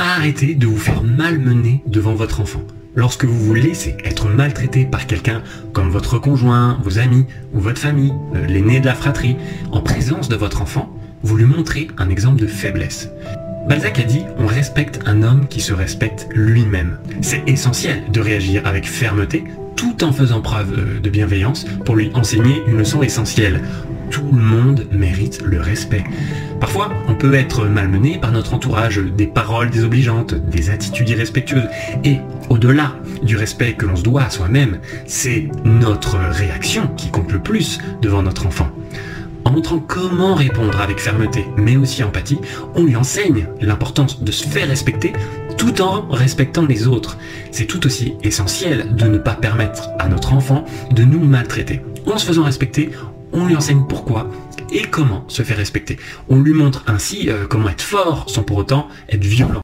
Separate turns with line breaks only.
Arrêtez de vous faire malmener devant votre enfant. Lorsque vous vous laissez être maltraité par quelqu'un comme votre conjoint, vos amis ou votre famille, l'aîné de la fratrie, en présence de votre enfant, vous lui montrez un exemple de faiblesse. Balzac a dit « On respecte un homme qui se respecte lui-même ». C'est essentiel de réagir avec fermeté tout en faisant preuve de bienveillance pour lui enseigner une leçon essentielle. Tout le monde mérite le respect. Parfois, on peut être malmené par notre entourage, des paroles désobligeantes, des attitudes irrespectueuses. Et au-delà du respect que l'on se doit à soi-même, c'est notre réaction qui compte le plus devant notre enfant. En montrant comment répondre avec fermeté, mais aussi empathie, on lui enseigne l'importance de se faire respecter tout en respectant les autres. C'est tout aussi essentiel de ne pas permettre à notre enfant de nous maltraiter. En se faisant respecter, on lui enseigne pourquoi et comment se faire respecter. On lui montre ainsi comment être fort sans pour autant être violent.